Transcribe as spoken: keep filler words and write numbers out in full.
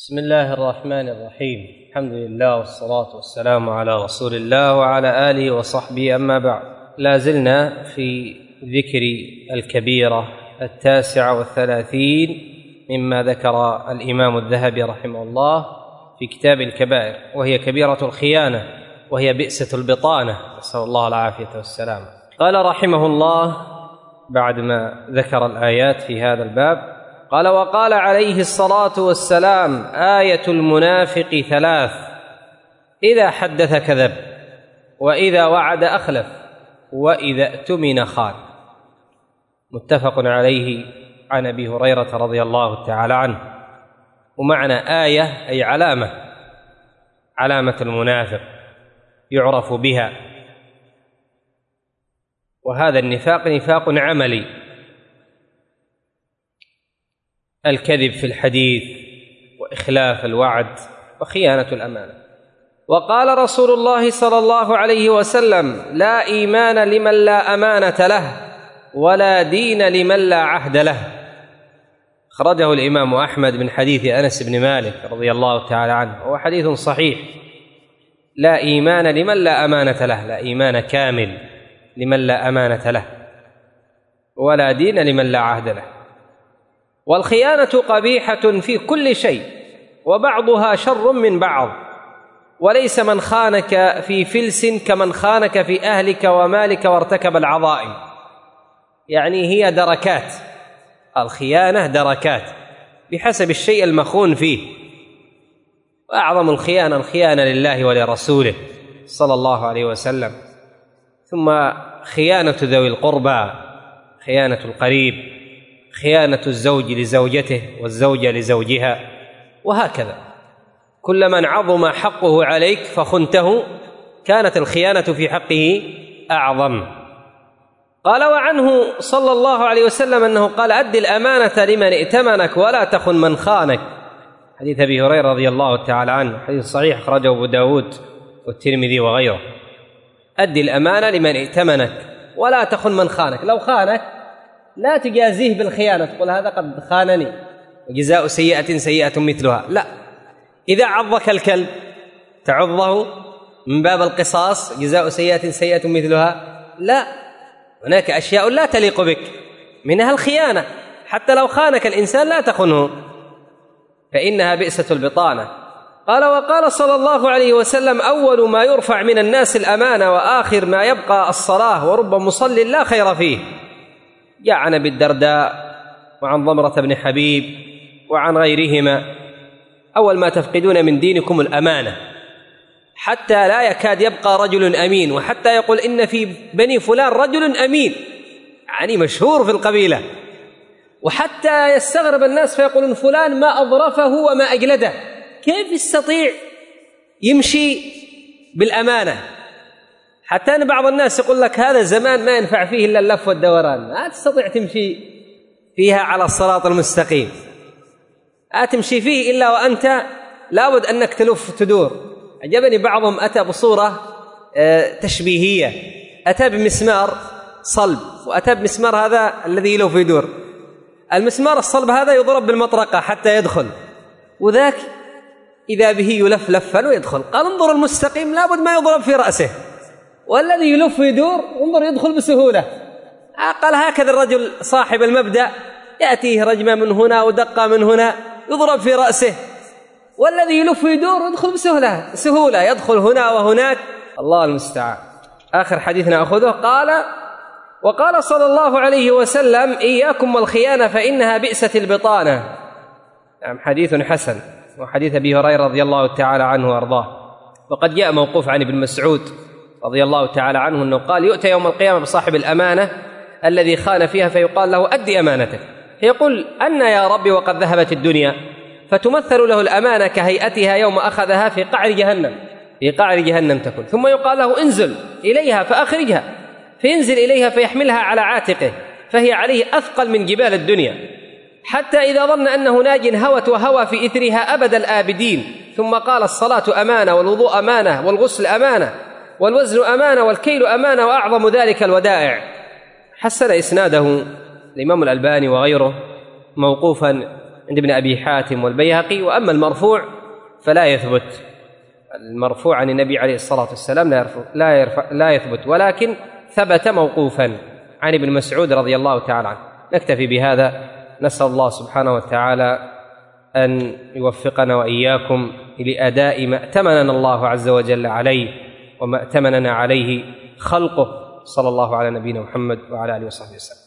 بسم الله الرحمن الرحيم. الحمد لله والصلاة والسلام على رسول الله وعلى آله وصحبه، أما بعد. لا زلنا في ذكر الكبيرة التاسعة والثلاثين مما ذكر الإمام الذهبي رحمه الله في كتاب الكبائر، وهي كبيرة الخيانة، وهي بئسة البطانة، نسأل الله العافية والسلام. قال رحمه الله بعدما ذكر الآيات في هذا الباب، قال: وقال عليه الصلاة والسلام: آية المنافق ثلاث: إذا حدث كذب، وإذا وعد أخلف، وإذا اؤتمن خان. متفق عليه عن أبي هريرة رضي الله تعالى عنه. ومعنى آية أي علامة، علامة المنافق يعرف بها. وهذا النفاق نفاق عملي، الكذب في الحديث، وإخلاف الوعد، وخيانة الأمانة. وقال رسول الله صلى الله عليه وسلم: لا إيمان لمن لا أمانة له، ولا دين لمن لا عهد له. أخرجه الإمام أحمد من حديث أنس بن مالك رضي الله تعالى عنه، وهو حديث صحيح. لا إيمان لمن لا أمانة له، لا إيمان كامل لمن لا أمانة له، ولا دين لمن لا عهد له. والخيانة قبيحة في كل شيء، وبعضها شر من بعض، وليس من خانك في فلس كمن خانك في أهلك ومالك وارتكب العظائم. يعني هي دركات، الخيانة دركات بحسب الشيء المخون فيه. وأعظم الخيانة الخيانة لله ولرسوله صلى الله عليه وسلم، ثم خيانة ذوي القربى، خيانة القريب، خيانة الزوج لزوجته والزوجة لزوجها، وهكذا. كل من عظم حقه عليك فخنته كانت الخيانة في حقه أعظم. قال: وعنه صلى الله عليه وسلم أنه قال: أد الأمانة لمن ائتمنك ولا تخن من خانك. حديث أبي هريرة رضي الله تعالى عنه، حديث صحيح أخرجه أبو داود والترمذي وغيره. أد الأمانة لمن ائتمنك ولا تخن من خانك. لو خانك لا تجازيه بالخيانة، تقول هذا قد خانني وجزاء سيئة سيئة مثلها. لا، إذا عضك الكلب تعضه من باب القصاص، جزاء سيئة سيئة مثلها. لا، هناك أشياء لا تليق بك، منها الخيانة. حتى لو خانك الإنسان لا تخنه، فإنها بئسة البطانة. قال: وقال صلى الله عليه وسلم: أول ما يرفع من الناس الأمانة، وآخر ما يبقى الصلاة، ورب مصل لا خير فيه. جاء عن أبي الدرداء وعن ضمرة بن حبيب وعن غيرهما: أول ما تفقدون من دينكم الأمانة، حتى لا يكاد يبقى رجل أمين، وحتى يقول إن في بني فلان رجل أمين، يعني مشهور في القبيلة، وحتى يستغرب الناس فيقولون فلان ما أظرفه وما أجلده، كيف يستطيع يمشي بالأمانة؟ حتى أن بعض الناس يقول لك هذا زمان ما ينفع فيه إلا اللف والدوران، ما تستطيع تمشي فيها على الصراط المستقيم، لا تمشي فيه إلا وأنت لابد أنك تلف تدور. عجبني بعضهم أتى بصورة تشبيهية، أتى بمسمار صلب، وأتى بمسمار هذا الذي يلف يدور. المسمار الصلب هذا يضرب بالمطرقة حتى يدخل، وذاك إذا به يلف لفا ويدخل. قال: انظر المستقيم لابد ما يضرب في رأسه، والذي يلف يدور انظر يدخل بسهولة. قال: هكذا الرجل صاحب المبدأ يأتيه رجمة من هنا ودقة من هنا يضرب في رأسه، والذي يلف يدور يدخل بسهولة سهولة يدخل هنا وهناك. الله المستعان. آخر حديث نأخذه. قال: وقال صلى الله عليه وسلم: إياكم والخيانة فإنها بئسة البطانة. يعني حديث حسن، وحديث أبي هريرة رضي الله تعالى عنه وأرضاه. وقد جاء موقوف عن ابن مسعود رضي الله تعالى عنه أنه قال: يؤتى يوم القيامة بصاحب الأمانة الذي خان فيها، فيقال له: أدي أمانتك. فيقول: أن يا ربي وقد ذهبت الدنيا؟ فتمثل له الأمانة كهيئتها يوم أخذها في قعر جهنم، في قعر جهنم تكون. ثم يقال له: انزل إليها فأخرجها. فينزل إليها فيحملها على عاتقه، فهي عليه أثقل من جبال الدنيا، حتى إذا ظن أنه ناج هوت وهوى في إثرها أبد الآبدين. ثم قال: الصلاة أمانة، والوضوء أمانة، والغسل أمانة، والوزن أمانة، والكيل أمانة، وأعظم ذلك الودائع. حسن إسناده الإمام الألباني وغيره موقوفا عند ابن أبي حاتم والبيهقي. وأما المرفوع فلا يثبت، المرفوع عن النبي عليه الصلاة والسلام لا يرفع لا, يرفع لا يثبت، ولكن ثبت موقوفا عن ابن مسعود رضي الله تعالى عنه. نكتفي بهذا، نسأل الله سبحانه وتعالى أن يوفقنا وإياكم لأداء ما ائتمننا الله عز وجل عليه وما ائتمننا عليه خلقه. صلى الله على نبينا محمد وعلى آله وصحبه وسلم.